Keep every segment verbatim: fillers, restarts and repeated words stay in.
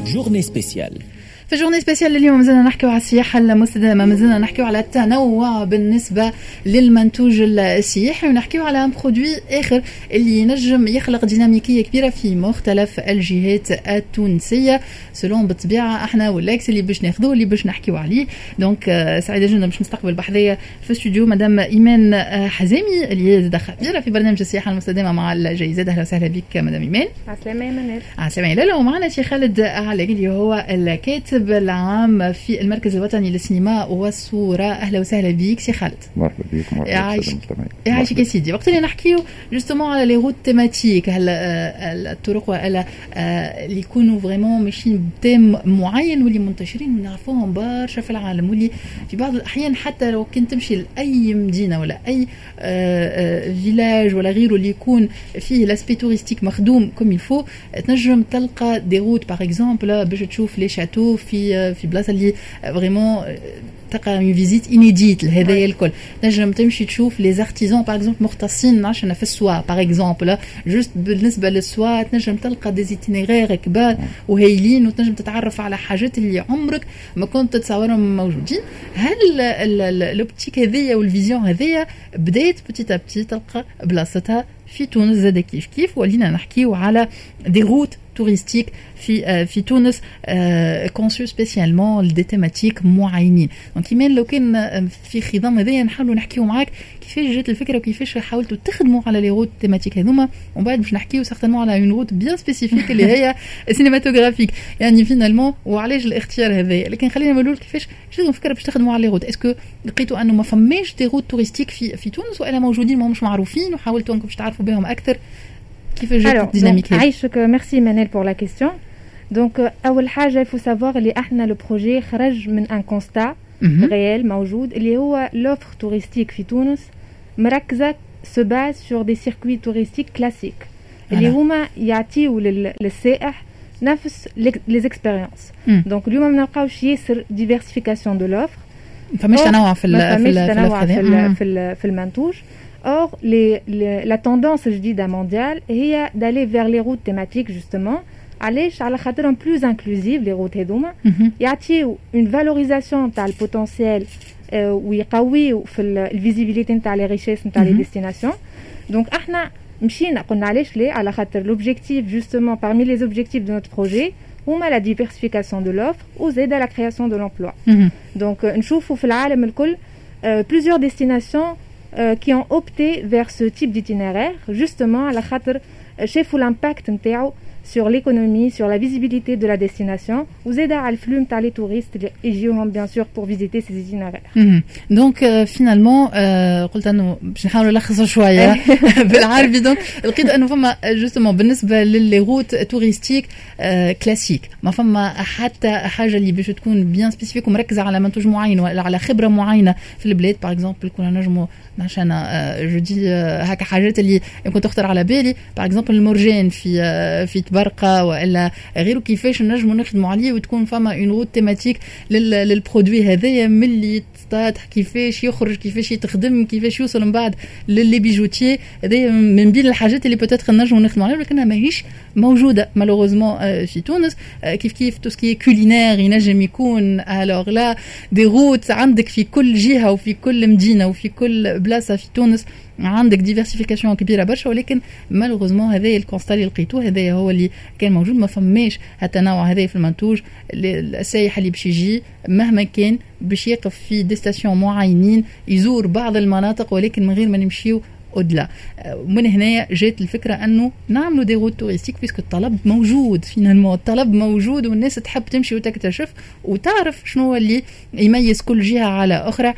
جورني سبيسيال. في جورني سبيسيال اليوم مازلنا نحكيو على السياحة المستدامة، مازلنا نحكيو على التنوع بالنسبة للمنتوج السياحي، ونحكيو على ان برودوي آخر اللي ينجم يخلق ديناميكية كبيرة في مختلف الجهات التونسية سلون بالطبيعة احنا واللاكس اللي باش ناخذوه اللي باش نحكيو عليه. دونك سعيدة جدا باش نستقبل بحذايا في الاستوديو مدام إيمان حزامي اللي هي خبيرة في برنامج السياحة المستدامة مع الجائزة. أهلا وسهلا بك مدام إيمان. عسلامة يا منال. عسلامة. لا لا ومعنا شي خالد علاقي اللي هو الكاتب العام في المركز الوطني للسينما والصورة. أهلا وسهلا بك سي خالد. مرحبا بك. مرحبا يعيشك يعيشك يا سيدي. وقت اللي نحكيو جوستومون على لي روت تيماتيك، هل الطرق ولا اللي يكونوا فريمون ماشيين بتيم معين واللي منتشرين ونعرفوهم برشا في العالم، واللي في بعض الأحيان حتى لو كنت تمشي لأي مدينة ولا أي فيلاج ولا غيره اللي يكون فيه لاسبي توريستيك مخدوم كوم يلفو، تنجم تلقى دي روت باغ اكزومبل باش تشوف لي شاتو في في بلاصه اللي فريمون تلقى اون فيزيت انيديت لهذايا الكل. تنجم تمشي تشوف لي زارتيزون باغ اكزومبل مختصين عشان في السوا باغ اكزومبل، جوست بالنسبه للسوا تنجم تلقى دي ايتينيرير كبار وهايلين وتنجم تتعرف على حاجات اللي عمرك ما كنت تتصورهم موجودين. هل الاوبتيك هذيا والفيزيون هذيا بدات بتيتا بتي تلقى بلاصتها في تونس زاد كيف كيف، ولينا نحكيو على دي روت توريستيك في في تونس كونسيو سبيسيالمون لدي تيماتيك معينين. دونك كيما لو كان في خضم هذايا نحاولوا نحكيو معاك كيفاش جات الفكره وكيفاش حاولتوا تخدموا على لي روت تيماتيك هذوما، ومن بعد باش نحكيو سيغتانمون على اون روت بيان سبيسيفيك اللي هي سينماتوغرافيك يعني فينالمون وعلاش الاختيار هذايا. لكن خلينا نقولوا كيفاش جاتكم الفكره باش تخدموا على لي روت. اسكو لقيتوا انه ما فماش دي روت توريستيك في في تونس ولا موجودين ما همش معروفين وحاولتوا انكم باش تعرفوا بهم اكثر؟ كيفاش جات الديناميك هذه؟ عايشك. ميرسي منال بور لا كيستيون. دونك اول حاجه يفو سافوار اللي احنا لو بروجي خرج من ان كونستا ريال موجود اللي هو لوفر توريستيك في تونس مركزه سو باز سور دي سيركوي توريستيك كلاسيك اللي هما يعطيو للسائح نفس لي زيكسبيريونس. دونك اليوم ما نلقاوش ياسر ديفيرسيفيكاسيون دو لوفر، فماش تنوع في فماش تنوع في في في المنتوج. Or, les, les, la tendance جديدة mondiale هي d'aller vers les routes thématiques justement. علاش؟ على خاطرهم plus inclusive les routes هذوما يعطيو une valorisation تاع البوتنسيال ويقويو في الفيزيبيليتي نتاع لي ريشيس نتاع لي ديستيناسيون. دونك احنا مشينا قلنا علاش ليه؟ على خاطر l'objectif justement parmi les objectifs de notre projet هما la diversification de l'offre وزيد la création de l'emploi. Donc نشوفوا في العالم الكل plusieurs destinations Euh, qui ont opté vers ce type d'itinéraire justement à la خاطر شافوا l'impact نتاعو sur l'économie, sur la visibilité de la destination وزاد على الفلو نتاع لي توريست اللي يجيوهم bien sûr pour visiter ces itinéraires. دونك finalement قلت انه باش نحاولوا نلخصوا شويه بالعربي. دونك لقيت انه فما جوستومون بالنسبه للي روت توريستيك كلاسيك ما فما حتى حاجه اللي باش تكون بيان سبيسيفيك ومركزه على منتوج معين ولا على خبره معينه في البلاد. باغ اكزومبل كنا نجموا عشان جو دي هكا حاجات اللي يمكن تخطر على بالي باغ اكزومبل المرجان في في برقه ولا غيره، كيفاش نجموا نخدموا عليه وتكون فما اون روت تيماتيك للبرودوي هذايا من اللي تطاط كيفاش يخرج كيفاش يتخدم كيفاش يوصل من بعد للي بيجوتي. هذه من بين الحاجات اللي بوتيتر نجموا نخدموا عليها ولكنها ماهيش موجوده مالوغوزمون في تونس. كيف كيف تو سكي كولينير ينجم يكون الوغ لا دي روت عندك في كل جهه وفي كل مدينه وفي كل بلاصه في تونس عندك ديفيرسيفيكاسيون كبيره برشا، ولكن مالوغوزمون هذا الكونستا اللي لقيتوه هذا هو اللي كان موجود. ما فماش التنوع هذا في المنتوج. السائح اللي باش يجي مهما كان باش يقف في ديستاسيون معينين يزور بعض المناطق ولكن من غير ما نمشيو أدلى. من هنا جات الفكرة أنه نعملوا دي روت توريستيك بيسكو الطلب موجود فينالمون، الطلب موجود والناس تحب تمشي وتكتشف وتعرف شنو اللي يميز كل جهة على أخرى.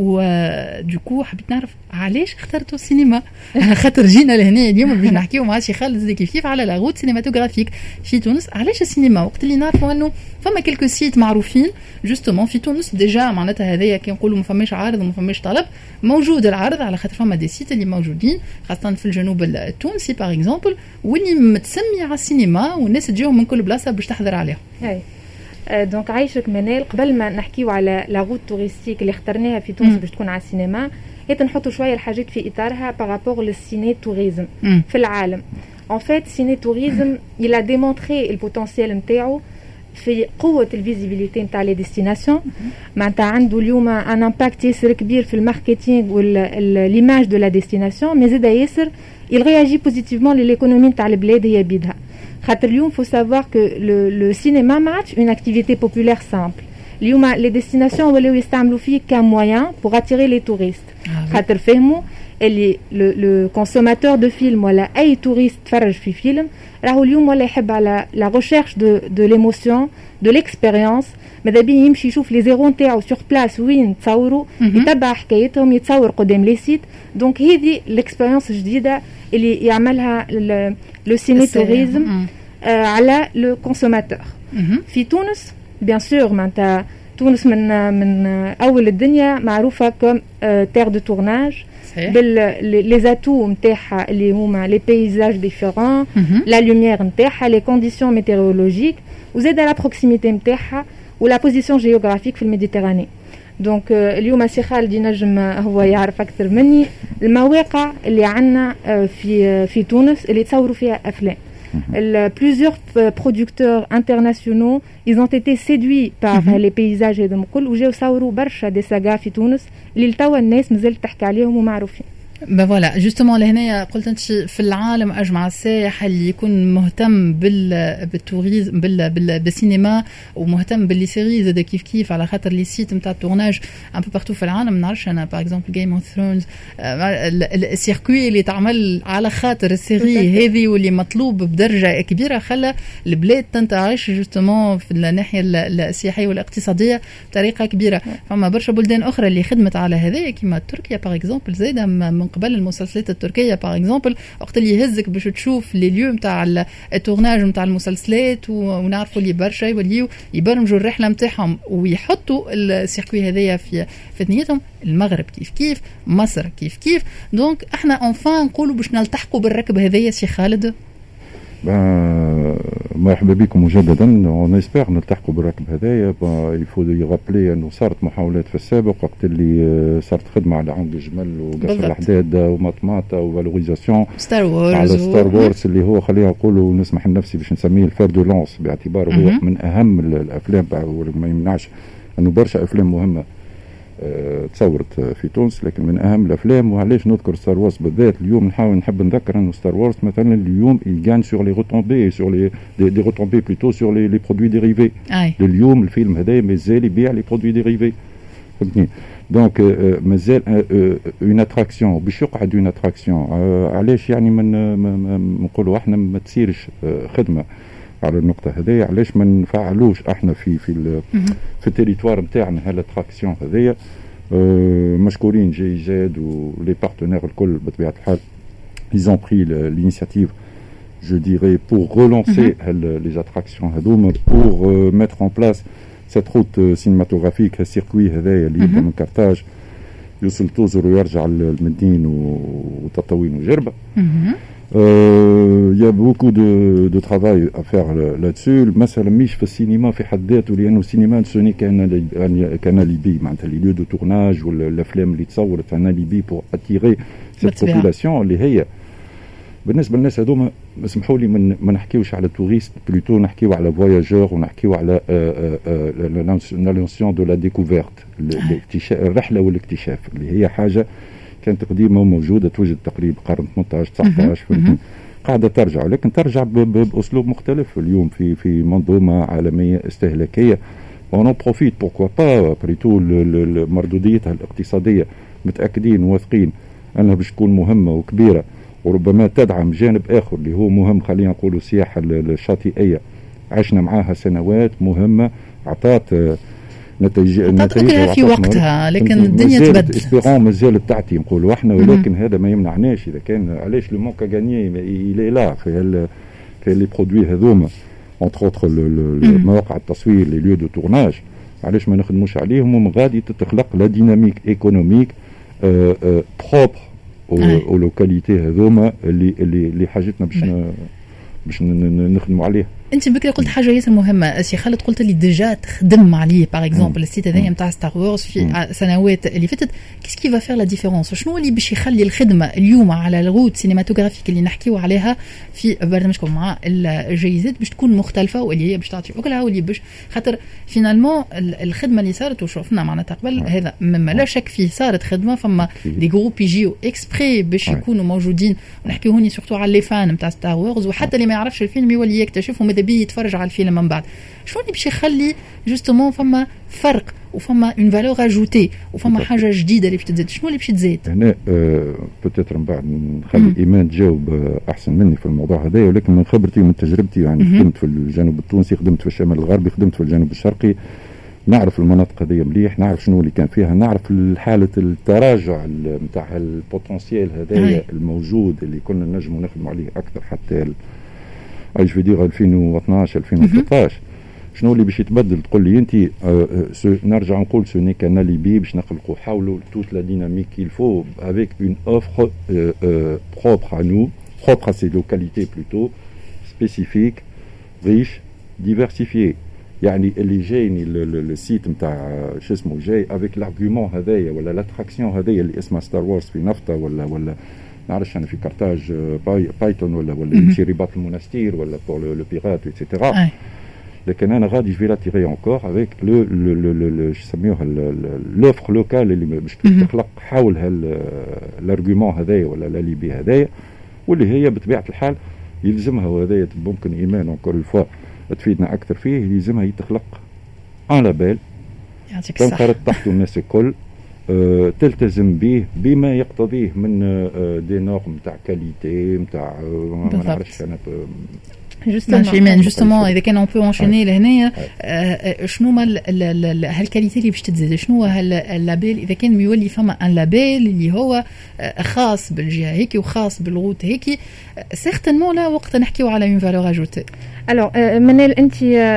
ودوكو حبيت نعرف علاش اخترتوا السينما خاطر جينا لهنا اليوم باش نحكيو مع شي خالد زي كيف على لا روت سينماتوغرافيك في تونس. علاش السينما؟ وقت اللي نعرفوا أنه فما كلكو سيت معروفين جوستومون في تونس ديجا معناتها هذايا كي نقولوا ما فماش عارض وما فماش طلب، موجود العرض على خاطر فما دي سيت اللي موجودين خاصة في الجنوب التونسي باغ اكزومبل واللي متسمي على السينما والناس تجيهم من كل بلاصة باش تحضر عليها. اي دونك عايشك منال قبل ما نحكيو على لا روت توريستيك اللي اخترناها في تونس باش تكون على السينما هي نحطوا شوية الحاجات في إطارها بارابور للسيني توريزم في العالم. En fait, Ciné Tourisme, il a démontré le potentiel نتاعو في قوة الفيزيبيليتي نتاع لي ديستيناسيون معناتها عنده اليوم ان امباكت ياسر كبير في الماركتينغ والليماج دو لا ديستيناسيون مي زاد ياسر il réagit positivement لليكونومي نتاع البلاد هي بيدها خاطر اليوم faut savoir que le, le cinéma ما عادش une activité populaire simple اليوم لي ديستيناسيون ولاو يستعملوا فيه كمويان pour attirer les touristes خاطر فهموا اللي لو كونسوماتور دو فيلم ولا اي توريست تفرج في فيلم راهو اليوم ولا يحب على لا ريشيرش دو دو ليموسيون دو ليكسبيريونس ماذا بيه يمشي يشوف لي زيرو نتاعو سور بلاس وين تصوروا يتبع حكايتهم يتصور قدام لي سيت دونك هذه ليكسبيريونس جديده اللي يعملها لو سيني توريزم آه على لو كونسوماتور في تونس بيان سور معناتها تونس من من اول الدنيا معروفه كوم تير دو تورناج بال لي زاتو نتاعها اللي هما لي بيزاج ديفيرون لا لوميير نتاعها لي كونديسيون ميتيرولوجيك وزاد لا بروكسيميتي نتاعها ولا بوزيسيون جيوغرافيك في الميديتيراني دونك اليوم سي خالد ينجم هو يعرف اكثر مني المواقع اللي عندنا في في تونس اللي تصوروا فيها افلام plusieurs producteurs internationaux ils ont été séduits par mm-hmm. les paysages هذم الكل وجاو صوروا برشا دي ساغا في تونس اللي توا الناس مازالت تحكي عليهم ومعروفين ben voilà justement لهنا قلت انت في العالم اجمع السائح اللي يكون مهتم بال بالتوريزم بال بالسينما ومهتم باللي سيري زاد كيف كيف على خاطر لي سيت نتاع التورناج ان بو بارتو في العالم نعرفش انا باغ اكزومبل جيم اوف ثرونز السيركوي اللي تعمل على خاطر السيري هذه واللي مطلوب بدرجه كبيره خلى البلاد تنتعش جوستومون في الناحيه السياحيه والاقتصاديه بطريقه كبيره فما برشا بلدان اخرى اللي خدمت على هذايا كيما تركيا باغ اكزومبل زايده من قبل المسلسلات التركيه باغ اكزومبل وقت اللي يهزك باش تشوف لي ليو نتاع التورناج نتاع المسلسلات ونعرفوا اللي برشا يوليو يبرمجوا الرحله نتاعهم ويحطوا السيركوي هذايا في في ثنيتهم المغرب كيف كيف مصر كيف كيف دونك احنا اونفان نقولوا باش نلتحقوا بالركب هذايا سي خالد مرحبا بكم مجددا اون اسبير نلتحقوا بالركب هذايا يفو يغابلي انه صارت محاولات في السابق وقت اللي صارت خدمه على عند الجمل وقصر الحداد ومطماطه وفالوريزاسيون ستار وورز على ستار وورز اللي هو خلينا نقولوا نسمح لنفسي باش نسميه الفير دو لونس باعتباره هو من اهم الافلام ما يمنعش انه برشا افلام مهمه تصورت في تونس لكن من اهم الافلام وعلاش نذكر ستار وورز بالذات اليوم نحاول نحب نذكر انه ستار وورز مثلا اليوم يغان سور لي روتومبي سور لي دي روتومبي بلوتو سور لي لي برودوي ديريفي اليوم الفيلم هذا مازال يبيع لي برودوي ديريفي فهمتني دونك مازال اون اتراكسيون باش يقعد اون اتراكسيون علاش يعني من نقولوا احنا ما تصيرش خدمه على النقطة هذه علاش ما نفعلوش احنا في في في التريتوار نتاعنا هالاتراكسيون هذيا أه مشكورين جي زاد ولي بارتنير الكل بطبيعة الحال ils ont pris l'initiative je dirais pour relancer mm-hmm. les attractions هذوما pour euh, mettre en place cette route euh, cinématographique السيركوي هذايا اللي يبدا من كرتاج يوصل توزر ويرجع للمدين وتطاوين وجربة Il euh, y a beaucoup de, de travail à faire là-dessus. مثلا مش في السينما في حد ذاته لأنه السينما سوني كان كان ليبي معناتها لي ليو دو تورناج والأفلام اللي تصورت أنا ليبي pour attirer cette population اللي هي بالنسبة للناس هذوما اسمحوا لي من ما نحكيوش على توريست بلوتو نحكيو على فواياجور ونحكيو على لا نوسيون دو لا ديكوفيرت الرحلة والاكتشاف اللي هي حاجة كانت قديمة وموجودة توجد تقريبا قرن ثمانية عشر تسعة عشر قاعدة ترجع لكن ترجع بأسلوب مختلف اليوم في في منظومة عالمية استهلاكية ونو بروفيت بوركوا با بريتو مردوديتها الاقتصادية متأكدين واثقين أنها باش تكون مهمة وكبيرة وربما تدعم جانب آخر اللي هو مهم خلينا نقولوا السياحة الشاطئية عشنا معاها سنوات مهمة عطات نتائج نتائج في وقتها لكن الدنيا تبدلت اسبيرون مازالت تعطي نقولوا احنا ولكن هذا ما يمنعناش اذا كان علاش لو مونك غانيي الي لا في في لي برودوي هذوما اونتر اوتر مواقع التصوير لي ليو دو تورناج علاش ما نخدموش عليهم ومن غادي تتخلق لا ديناميك ايكونوميك بروبر او لوكاليتي هذوما اللي اللي اللي حاجتنا باش باش نخدموا عليها انت بكري قلت حاجه ياسر مهمه سي خالد قلت لي ديجا تخدم عليه باغ اكزومبل السيت هذايا نتاع ستار وورز في سنوات اللي فاتت كيس كي فا لا ديفيرونس شنو اللي باش يخلي الخدمه اليوم على الروت سينماتوغرافيك اللي نحكيو عليها في برنامجكم مع الجيزات باش تكون مختلفه واللي هي باش تعطي اكلها واللي باش خاطر فينالمون الخدمه اللي صارت وشوفنا معناتها قبل هذا مما لا شك فيه صارت خدمه فما دي جروب يجيو اكسبري باش يكونوا موجودين ونحكيو هوني سورتو على لي فان نتاع ستار وورز وحتى اللي ما يعرفش الفيلم يولي يكتشف وماذا بيه يتفرج على الفيلم من بعد شنو اللي باش يخلي جوستومون فما فرق وفما اون فالور اجوتي وفما حاجه جديده اللي باش تزيد شنو اللي باش تزيد هنا أه بوتيتر من بعد نخلي ايمان تجاوب احسن مني في الموضوع هذا ولكن من خبرتي ومن تجربتي يعني خدمت في الجنوب التونسي خدمت في الشمال الغربي خدمت في الجنوب الشرقي نعرف المناطق هذه مليح نعرف شنو اللي كان فيها نعرف حالة التراجع نتاع البوتنسيال هذايا الموجود اللي كنا نجموا نخدموا عليه أكثر حتى اي جو دير ألفين واثناش ألفين وثلاثطاش شنو اللي باش يتبدل تقول لي انت أه نرجع نقول سو ني كان ليبي باش نخلقوا حاولوا توت لا ديناميك qu'il faut avec une offre euh, euh, propre à nous propre à ces localités plutôt spécifique riche diversifiée يعني اللي جايني السيت نتاع شو اسمه جاي افيك لارغومون هذايا ولا لاتراكسيون هذايا اللي اسمها ستار وورز في نفطه ولا ولا نعرفش انا في كارتاج باي بايتون ولا ولا يمشي رباط المنستير ولا بور لو بيرات ايتترا لكن انا غادي جو لاتيري انكور افيك لو لو شو يسميوها لوفر لوكال اللي باش تخلق حول هالارغومون هذايا ولا لا ليبي هذايا واللي هي بطبيعه الحال يلزمها وهذايا ممكن ايمان انكور الفوا تفيدنا اكثر فيه يلزمها يتخلق ان لابيل تنخرط تحته الناس الكل أه تلتزم به بما يقتضيه من أه دي نورم تاع كاليتي نتاع أه ما نعرفش انا جوستومون جوستومون اذا كان اون بو انشيني لهنايا شنو هما هالكاليتي اللي باش تتزاد شنو هو اللابيل اذا كان يولي فما ان لابيل اللي هو خاص بالجهه هيك وخاص بالغوت هيك سيغتينمون لا وقت نحكيو على اون فالور اجوتي الوغ منال انت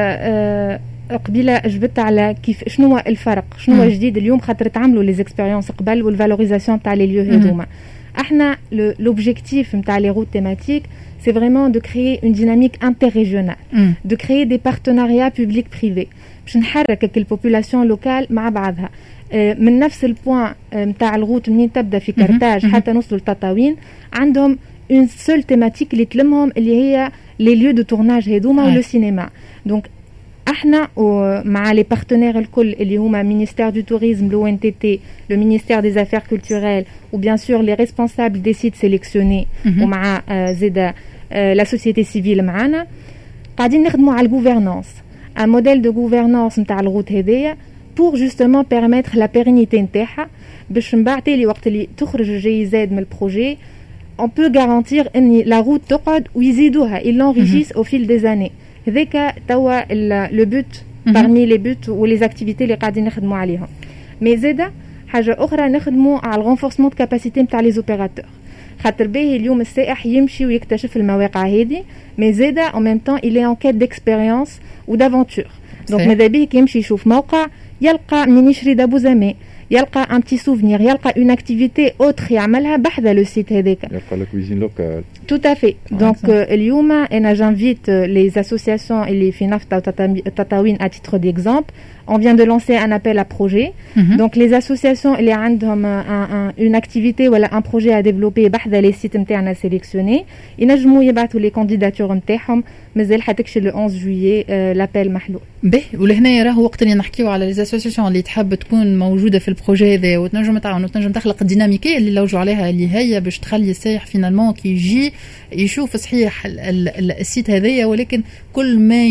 قبيله جبت على كيف شنو هو الفرق شنو هو جديد اليوم خاطر تعملوا لي زيكسبيريونس قبل والفالوريزاسيون تاع لي ليو هذوما احنا لوبجيكتيف نتاع لي روت تيماتيك c'est vraiment de créer une dynamique interrégionale mm. de créer des partenariats publics-privés باش نحرك البوبولاسيون لوكال مع بعضها من نفس البوان نتاع الغوت منين تبدا في كرتاج حتى نوصلوا لتطاوين عندهم une seule thématique اللي تلمهم اللي هي les lieux de tournage هذوما ولو سينما دونك احنا مع لي بارتنير الكل اللي هما مينيستير دو توريزم لو ان تي تي لو مينيستير دي افير كولتوريل وبيان سور لي ريسبونسابل دي سيت سيليكسيوني ومع زيدا لا سوسيتي سيفيل معانا قاعدين نخدموا على الغوفرنانس ان موديل دو غوفرنانس نتاع الغوت هذايا بور جوستومون بيرميتر لا بيرينيتي نتاعها باش من بعد لي وقت اللي تخرج الجي زاد من البروجي on peut garantir ان لا روت تقعد ويزيدوها ils l'enrichissent au fil des années هذاك توا لو بوت parmi les buts و les activités اللي قاعدين نخدموا عليهم مي زاده حاجه اخرى نخدموا على الرونفورسمون دو كاباسيتي نتاع لي زوبيراتور خاطر باهي اليوم السائح يمشي ويكتشف المواقع هذه مي زاده en même temps il est en quête d'expérience ou d'aventure دونك ماذا بيه كي يمشي يشوف موقع يلقى من يشري دابو زامي يلقى ان بتي سوفنير يلقى اون اكتيفيتي اوتر يعملها بحذا لو سيت هذاك يلقى لا كويزين لوكال تو افي دونك اليوم انا جانفيت لي اسوسياسيون اللي في نفطه وتطاوين ا تيتر ديكزامبل on vient de lancer un appel à projet mm-hmm. donc les associations اللي عندهم un, un, une activité ولا un projet à développer بحذا لي سيت نتاعنا سيليكسيوني ينجموا يبعثوا لي كانديداتور نتاعهم مازال حتكشي لو واحد جويي لابيل محلول به ولهنا راهو وقت اللي نحكيو على لي اسوسياسيون اللي تحب تكون موجوده في البروجي هذا وتنجم تعاون وتنجم تخلق الديناميكيه اللي لوجوا عليها اللي هي باش تخلي السائح فينالمون كي يجي يشوف صحيح السيت هذايا ولكن كل ما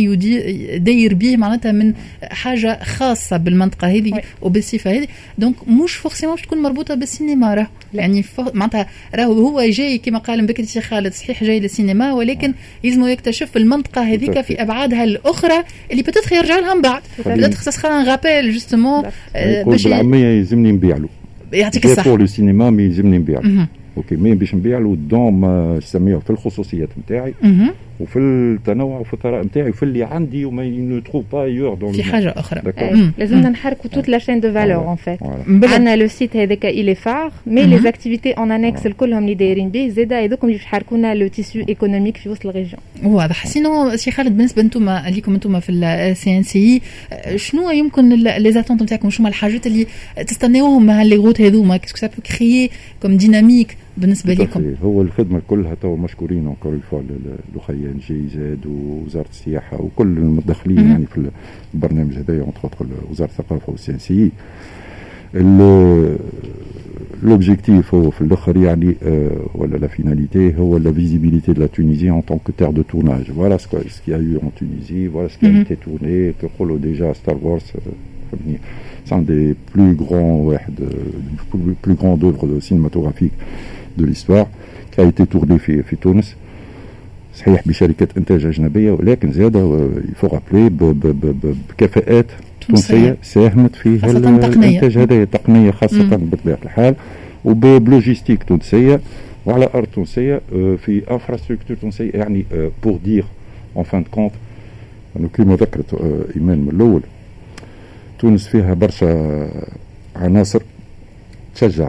يدير به معناتها من حاجه خاصه بالمنطقه هذه وبالصفه هذه دونك مش فورسيمون تكون مربوطه بالسينما راه يعني معناتها راهو هو جاي كما قال بكري سي خالد صحيح جاي للسينما ولكن يلزم يكتشف المنطقه هذيك في ابعادها الاخرى اللي بتدخل يرجع لها من بعد بدات خصها خلينا نغابيل جوستومون باش بالعاميه يلزمني نبيع له يعطيك الصحه بور لو سينما مي يلزمني نبيع له اوكي مي باش نبيع له الدون ما نسميه في الخصوصيات نتاعي وفي التنوع وفي الثراء نتاعي وفي اللي عندي وما نو تروف با يور دون في حاجه اخرى. لازمنا نحركوا توت لا شين دو فالور اون فيت. عندنا لو سيت هذاك إلي فار مي لي زاكتيفيتي اون انكس كلهم اللي دايرين به زاده هذوكم اللي يحركونا لو تيسيو ايكونوميك في وسط الريجيون. واضح. سينو سي خالد بالنسبه انتم ليكم انتم في السي ان سي شنو يمكن لي زاتونت نتاعكم شنو الحاجات اللي تستناوهم مع لي روت هذوما كيسكو سا بو كريي كوم ديناميك بالنسبه لكم؟ هو الخدمه كلها تو مشكورين اونكور فوا الاخيان جي زاد ووزاره السياحه وكل المتدخلين يعني في البرنامج هذايا اونتر وزاره الثقافه والسي ان سي. لوبجيكتيف هو في الاخر يعني ولا لا فيناليتي هو لا فيزيبيليتي دو لا تونيزي ان طونك تير دو تورناج. فوالا سكو سكي ا يو ان تونيزي فوالا سكي ا ايتي تورني كيقولوا ديجا ستار وورز فهمني c'est un des plus grands واحد plus grands œuvres cinématographiques de l'histoire qui a été tourné في في تونس صحيح بشركات انتاج اجنبيه ولكن زاده يفو رابلي بكفاءات تونسيه ساهمت في الانتاج هذا تقنيه خاصه بطبيعه الحال وبلوجيستيك تونسيه وعلى ارض تونسيه في انفراستركتور تونسيه يعني بور دير اون فان كونت انه كيما ذكرت ايمان من الاول تونس فيها برشا عناصر تشجع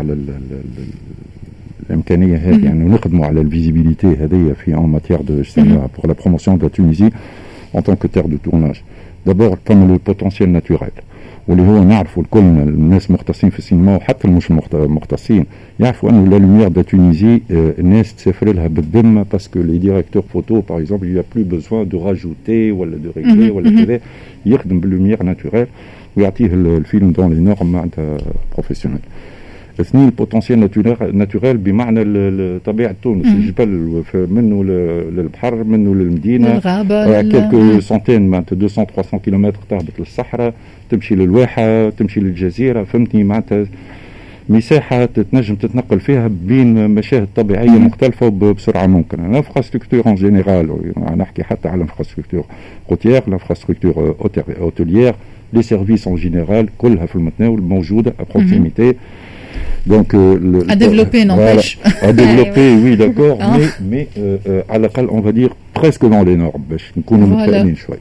الامكانيه هذه يعني نخدموا على الفيزيبيليتي هذه في ان ماتيير دو سينما بور لا بروموسيون دو تونيزي ان طونك تير دو تورناج. دابور كم لو بوتنسيال ناتوريل واللي هو نعرفوا الكل الناس مختصين في السينما وحتى مش مختصين يعرفوا انه لا لوميير دو تونيزي الناس تسافر لها بالذمه باسكو لي ديريكتور فوتو باغ اكزومبل يو بلو بوزوان دو راجوتي ولا دو ريغلي ولا كذا يخدم باللوميير ناتوريل ويعطيه الفيلم دون لي نورم معناتها بروفيسيونيل. اثنين البوتنسيال ناتوريل بمعنى طبيعه تونس الجبل منه للبحر منه للمدينه الغابه كيلكو سنتين معناتها مئتين ثلاثمئة كيلومتر تهبط للصحراء تمشي للواحه تمشي للجزيره فهمتني معناتها مساحه تتنجم تتنقل فيها بين مشاهد طبيعيه مختلفه بسرعه ممكنه. الانفراستركتور ان جينيرال نحكي حتى على الانفراستركتور روتيير الانفراستركتور اوتيليير لي سيرفيس ان جينيرال كلها في المتناول موجوده ابروكسيميتي. Donc euh, à développer n'empêche à développer oui d'accord mais mais à l'aقل on va dire presque dans les normes باش نكونوا متفائلين شوي.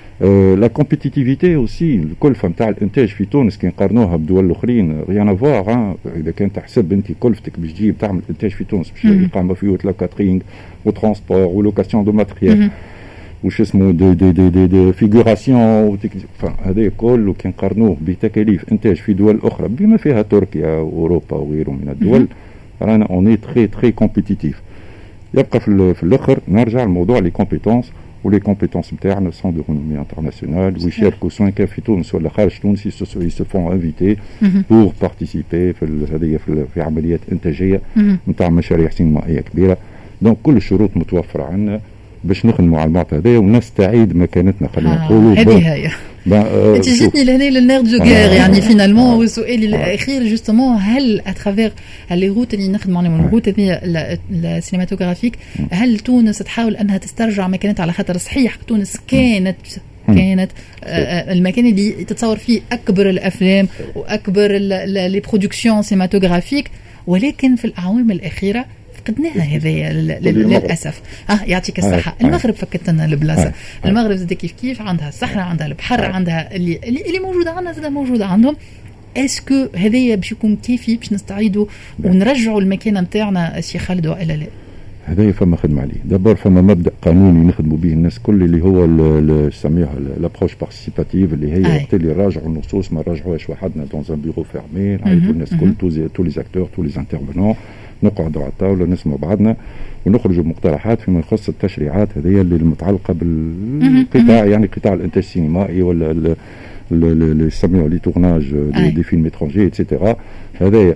لا كومبيتيتيفيتي اوسي الكلفه نتاع الانتاج في تونس كي نقارنوها بدول الاخرين ريان افوار اذا كان تحسب انت كلفتك باش تجيب تعمل انتاج في تونس باش اقامه فيه لا كاترينغ وترونسبور ولوكاسيون دو ماتريال وش اسمه دي دي دي دي, دي فيغوراسيون هذا كله كي نقارنوه بتكاليف انتاج في دول اخرى بما فيها تركيا واوروبا وغيره من الدول رانا اوني تري تري كومبيتيتيف. يبقى في, في الاخر نرجع لموضوع لي كومبيتونس ولي كومبيتونس نتاعنا سون دو رونومي انترناسيونال ويشاركوا سواء كان في تونس ولا خارج تونس يسفون انفيتي بور بارتيسيبي في هذه في, في عمليات انتاجيه نتاع مشاريع سينمائيه كبيره. دونك كل الشروط متوفره عندنا باش نخدموا على المعطى هذا ونستعيد مكانتنا خلينا نقولوا. هذه هي انت جيتني لهنا للنير دو غير يعني فينالمون والسؤال الاخير جوستومون هل اترافير لي روت اللي نخدموا عليهم الروت هذه السينماتوغرافيك هل تونس تحاول انها تسترجع مكانتها على خاطر صحيح تونس كانت كانت المكان اللي تتصور فيه اكبر الافلام واكبر لي برودكسيون سينماتوغرافيك ولكن في الاعوام الاخيره فقدناها هذايا للاسف. اه يعطيك الصحه. المغرب فكت لنا البلاصه. المغرب زاد كيف كيف عندها الصحراء عندها البحر عندها اللي اللي موجوده عندنا زاد موجوده عندهم. اسكو هذايا باش يكون كيفي باش نستعيدوا ونرجعوا المكانه نتاعنا سي خالد والا لا؟ هذايا فما خدمه عليه. دابور فما مبدا قانوني نخدموا به الناس كل اللي هو نسميها لابروش بارتيسيباتيف اللي هي وقت اللي راجعوا النصوص ما راجعوهاش وحدنا دون ان بيرو فيرمي نعيطوا الناس كل تو لي اكتور تو لي انترفونون نقعدوا على الطاوله نسمعوا بعضنا ونخرجوا بمقترحات فيما يخص التشريعات هذه اللي المتعلقه بالقطاع يعني قطاع الانتاج السينمائي ولا اللي يسموه لي تورناج دي فيلم اترونجي ايتترا. هذايا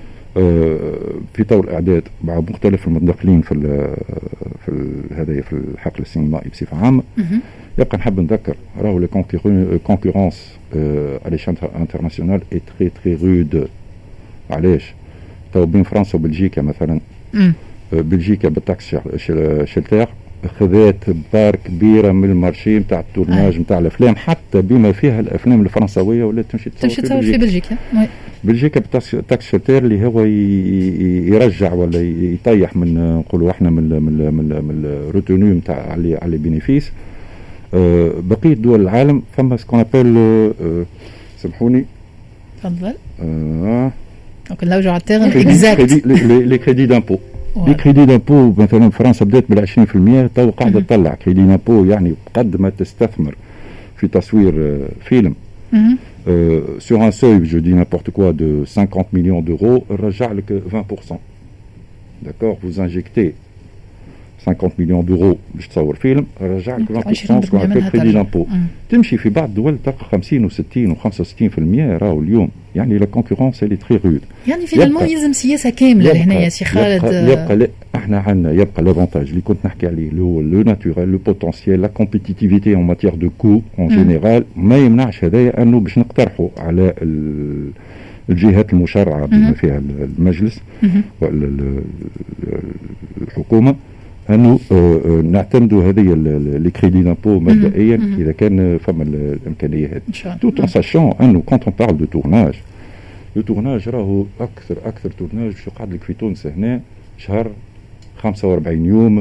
في طور الاعداد مع مختلف المتدخلين في ال في هذايا في الحقل السينمائي بصفه عامه. يبقى نحب نذكر راهو لي كونكورونس على ليشان انترناسيونال اي تري تري رود. علاش؟ تو بين فرنسا وبلجيكا مثلا بلجيكا بالتاكس شلتر خذات بار كبيره من المارشي نتاع التورناج نتاع الافلام، حتى بما فيها الافلام الفرنسويه ولا تمشي تصور تمشي تصور في بلجيكا. بلجيكا بتاكس شتير اللي هو يرجع ولا يطيح من نقولوا احنا من من من, من الروتوني نتاع على على بينيفيس. أه بقيه دول العالم فما سكون ابل أه سامحوني تفضل. اه دونك نرجعوا على التيرن اكزاكت لي كريدي دامبو. لي كريدي دامبو مثلا فرنسا بدات بال عشرين بالمئة تو قاعده تطلع كريدي دامبو، يعني قد ما تستثمر في تصوير فيلم Euh, sur un seuil, je dis n'importe quoi, de cinquante millions d'euros, رجع لك vingt pour cent. D'accord, vous injectez cinquante millions d'euros باش تصور فيلم، رجع لك vingt pour cent سكون ابل كريدي دامبو. تمشي في بعض الدول تلقى خمسين وستين وخمسة وستين بالمئة راهو اليوم، يعني لا كونكورونس اللي تري رود. يعني فينالمون يلزم سياسه كامله لهنا يا سي خالد. يبقى, يبقى احنا عندنا يبقى لافونتاج اللي كنت نحكي عليه اللي هو لو ناتورال لو بوتونسيال لا كومبيتيتيفيتي اون ماتيير دو كو اون جينيرال. ما يمنعش هذايا انه باش نقترحوا على الجهات المشرعه بما فيها المجلس والحكومه انه نعتمدوا هذه لي كريدي دامبو مبدئيا اذا كان فما الامكانيه هذه. توت ان ساشون انه كونت اون بارل دو تورناج، لو تورناج راهو اكثر اكثر تورناج باش يقعد لك في تونس هنا شهر خمسة وأربعين يوم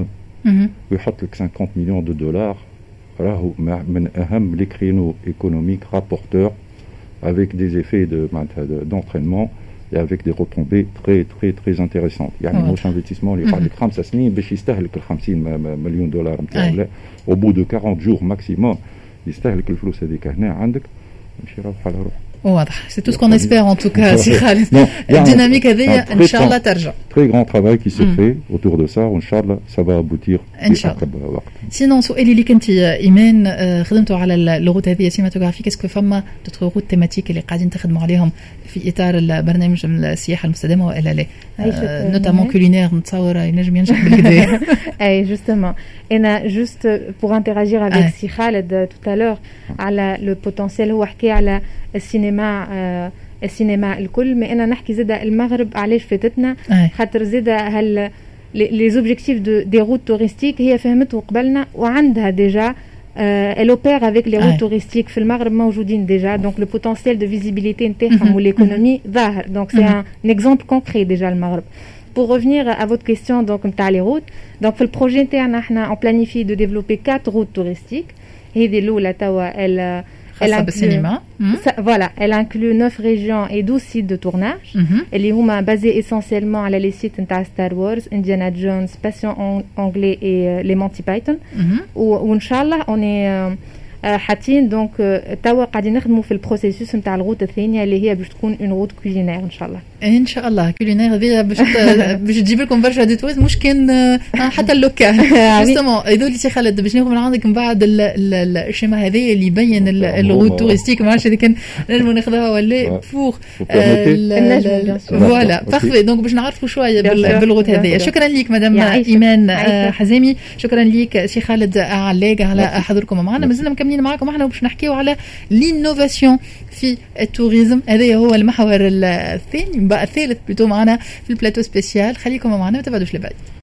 ويحط لك خمسين مليون دو دولار. راهو من اهم لي كرينو ايكونوميك رابورتور avec des effets de d'entraînement et avec des retombées très très très intéressantes. يعني موش انفستيسمون اللي يقعد لك خمس سنين باش يستهلك ال خمسين مليون دولار نتاعو، لا au bout de quarante jours maximum يستهلك الفلوس هذيك هنا عندك يمشي يروح على روح. واضح. سي تو سكون اسبير ان توكا سي خالد. الديناميك هذيا ان شاء الله ترجع. Très grand travail qui se fait autour de ça وان شاء الله ça va aboutir في أقرب وقت. سينون سؤالي ليك انت ايمان، خدمتوا على اللغات هذه سينماتوغرافيك، اسكو فما دوتر روت تيماتيك اللي قاعدين تخدموا عليهم في اطار البرنامج السياحه المستدامه والا لا؟ نوتامون كولينير نتصور ينجم ينجح بالكدا. اي جوستومون انا جوست بور انتراجير افيك سي خالد تو تالور على لو بوتنسيال. هو حكي على السينما السينما الكل، ما انا نحكي زاده المغرب علاش فاتتنا خاطر زاده هل لي زوبجيكتيف دو دي روت توريستيك هي فهمته قبلنا وعندها ديجا elle opère avec les routes touristiques في المغرب موجودين ديجا. دونك لو بوتنسيال دو فيزيبيليتي نتاعهم والايكونومي ظاهر. دونك سي ان اكزامبل كونكري ديجا المغرب. Pour revenir à votre question donc نتاع les routes, donc في البروجي نتاعنا احنا on planifie de développer quatre routes touristiques. هذه الاولى توا elle Elle inclut, ça, voilà, elle inclut neuf régions et douze sites de tournage. Elle est basée essentiellement à les sites de Star Wars, Indiana Jones, Passion anglais et euh, les Monty Python. Où, Inch'Allah, on est euh, حاطين دونك توا قاعدين نخدموا في البروسيسوس نتاع الروت الثانيه اللي هي باش تكون اون روت كولينير ان شاء الله. ان شاء الله كولينير هذه باش باش تجيب لكم برشا دي تويز مش كان حتى اللوكال جوستومون هذول سي خالد باش ناخذ من عندك من بعد الشيما هذه اللي يبين الروت توريستيك ما عرفتش اذا كان نجموا ناخذها ولا فور فوالا بارفي. دونك باش نعرفوا شويه بالروت هذه. شكرا ليك مدام ايمان حزامي، شكرا ليك سي خالد علاق على حضوركم معنا. مازلنا مكملين معكم احنا باش نحكيو على لينوفاسيون في التوريزم. هذا هو المحور الثاني بقى الثالث بلوتو معنا في البلاتو سبيسيال. خليكم معنا ما تبعدوش لبعيد.